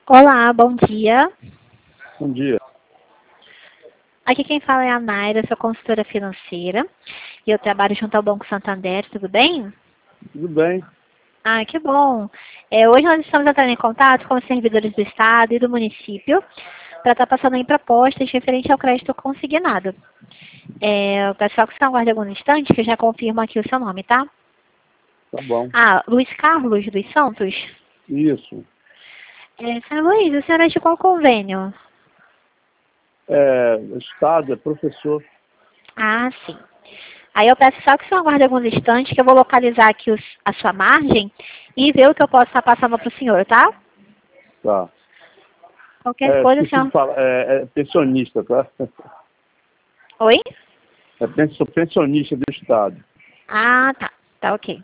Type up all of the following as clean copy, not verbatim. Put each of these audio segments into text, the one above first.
Olá, bom dia. Bom dia. Aqui quem fala é a Naira, sou consultora financeira e eu trabalho junto ao Banco Santander, tudo bem? Tudo bem? Ah, que bom. Hoje nós estamos entrando em contato com os servidores do Estado e do município para estar passando em propostas referente ao crédito consignado. O pessoal que está aguarda algum instante, que eu já confirmo aqui o seu nome, tá? Tá bom. Ah, Luiz Carlos dos Santos? Isso. Senhor Luiz, o senhor é de qual convênio? Estado, é professor. Ah, sim. Aí eu peço só que o senhor aguarde alguns instantes, que eu vou localizar aqui a sua margem e ver o que eu posso estar passando para o senhor, tá? Tá. Qualquer coisa, Esqueci senhor... de falar, é pensionista, tá? Oi? Sou pensionista do Estado. Ah, tá. Tá ok.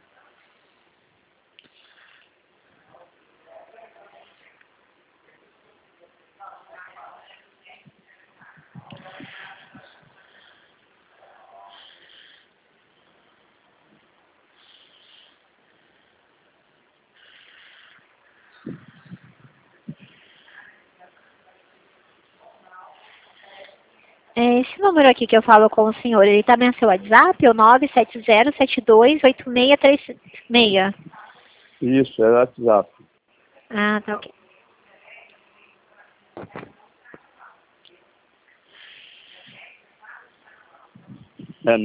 Esse número aqui que eu falo com o senhor, ele também é seu WhatsApp? O 970728636. Isso, é WhatsApp. Ah, tá ok. É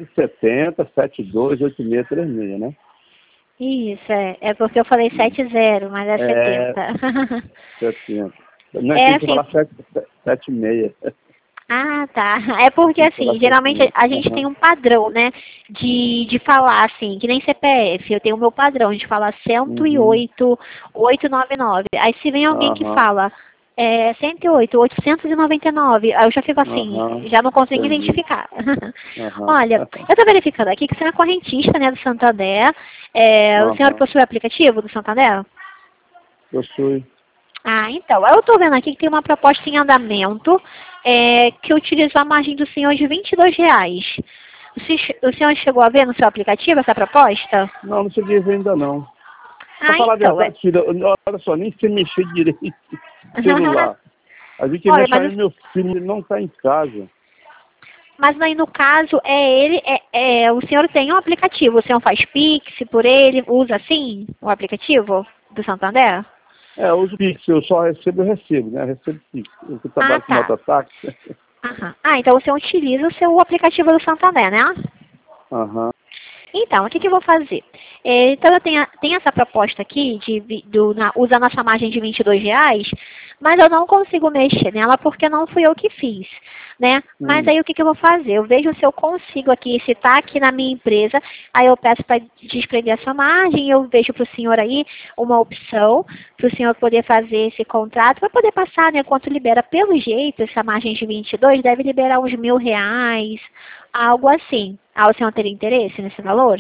970728636, né? Isso, é porque eu falei 70, mas é É 70. 70. Não é É tem que assim, falar 76. ah, tá. É porque, Tem que falar assim, geralmente 76. a gente tem Aham. um padrão, né, de falar, assim, que nem CPF. Eu tenho o meu padrão de falar Uhum. 108, 899. Aí se vem alguém que Aham. fala 108, 899, aí eu já fico assim, Aham. já não consigo Entendi. identificar. Aham. Olha, eu estou verificando aqui que você é correntista, né, do Santander. O senhor Aham. possui o aplicativo do Santander? Possui. Ah, então, eu estou vendo aqui que tem uma proposta em andamento que utiliza a margem do senhor de R$ 22. O senhor chegou a ver no seu aplicativo essa proposta? Não cheguei a ver ainda não. Pra Ah, falar a então, verdade, filha, olha só, nem sei mexer direito no celular. A gente Olha, mexe aí, meu filho, ele não tá em casa. mas aí no caso, o senhor tem um aplicativo, o senhor faz Pix por ele, usa assim o aplicativo do Santander? Eu uso Pix, eu só recebo, né? Eu recebo Pix. Eu que Ah, trabalho com tá. mototáxi. Aham. Ah, então o senhor utiliza o seu aplicativo do Santander, né? Aham. Então, o que eu vou fazer? Então, eu tenho essa proposta aqui, usa a nossa margem de R$ 22, mas eu não consigo mexer nela porque não fui eu que fiz, né? Mas aí, o que eu vou fazer? Eu vejo se eu consigo aqui, se está aqui na minha empresa, aí eu peço para desprender essa margem, eu vejo para o senhor aí uma opção, para o senhor poder fazer esse contrato, para poder passar, né, quanto libera. Pelo jeito, essa margem de 22 deve liberar uns R$ 1.000, algo assim. Ah, o senhor teria interesse nesse valor?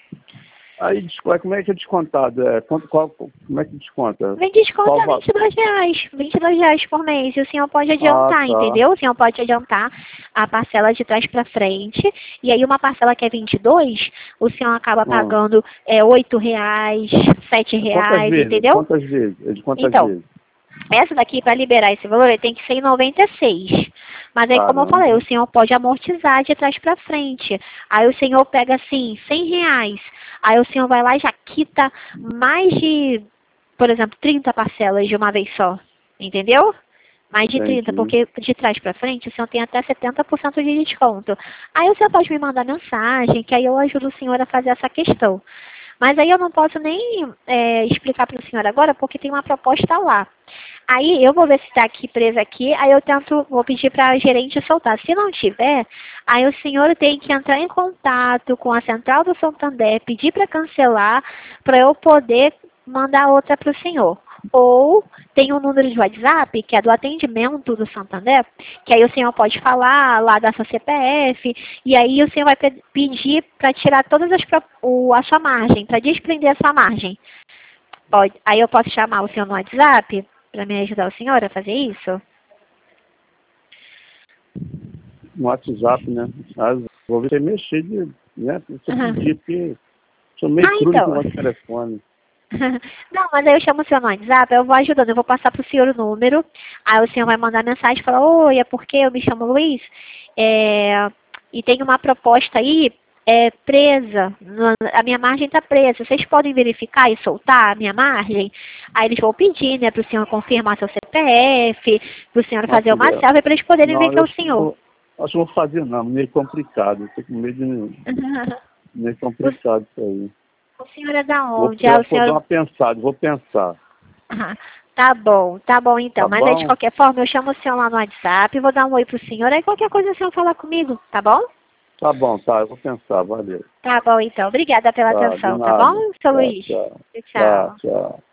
Aí, como é que é descontado? Como é que desconta? Vem desconto Qual a valor? R$ 22, R$ 22 por mês. E o senhor pode Ah, adiantar, tá. entendeu? O senhor pode adiantar a parcela de trás para frente. E aí uma parcela que é 22, o senhor acaba Hum. pagando R$ 8, Quantas R$ 7, vezes? entendeu? Quantas vezes? É de quantas Então, vezes? essa daqui, para liberar esse valor, ele tem que ser em 96. Mas aí, como eu falei, Caramba. o senhor pode amortizar de trás para frente. Aí o senhor pega, assim, R$ 100. Aí o senhor vai lá e já quita mais de, por exemplo, 30 parcelas de uma vez só. Entendeu? Mais de 30, Entendi. porque de trás para frente o senhor tem até 70% de desconto. Aí o senhor pode me mandar mensagem, que aí eu ajudo o senhor a fazer essa questão. Mas aí eu não posso nem explicar para o senhor agora, porque tem uma proposta lá. Aí eu vou ver se está aqui presa aqui, aí eu vou pedir para a gerente soltar. Se não tiver, aí o senhor tem que entrar em contato com a central do Santander, pedir para cancelar, para eu poder mandar outra para o senhor. Ou tem um número de WhatsApp, que é do atendimento do Santander, que aí o senhor pode falar lá da sua CPF, e aí o senhor vai pedir para tirar todas a sua margem, para desprender a sua margem. Pode. Aí eu posso chamar o senhor no WhatsApp para me ajudar o senhor a fazer isso? No WhatsApp, né? Vou ver se mexer né? Se eu Aham. pedir, porque sou meio Ah, cru nesse então. negócio de telefone. Não, mas aí eu chamo o senhor no WhatsApp, eu vou ajudando, eu vou passar pro senhor o número, aí o senhor vai mandar mensagem e falar, oi, é porque eu me chamo Luiz, e tem uma proposta aí, presa, a minha margem está presa, vocês podem verificar e soltar a minha margem? Aí eles vão pedir, né, para o senhor confirmar seu CPF, para o senhor fazer uma selfie, para eles poderem ver que é o senhor. Acho que não vou fazer não, meio complicado, estou com medo de... meio complicado isso aí. O senhor é da onde? Vou dar uma pensada, vou pensar. Tá bom então. Tá Mas bom? aí de qualquer forma eu chamo o senhor lá no WhatsApp, vou dar um oi pro senhor, aí qualquer coisa o senhor fala comigo, tá bom? Tá bom, tá, eu vou pensar, valeu. Tá bom então. Obrigada pela atenção, tá bom, seu Luiz? Tchau. Tchau. Tchau.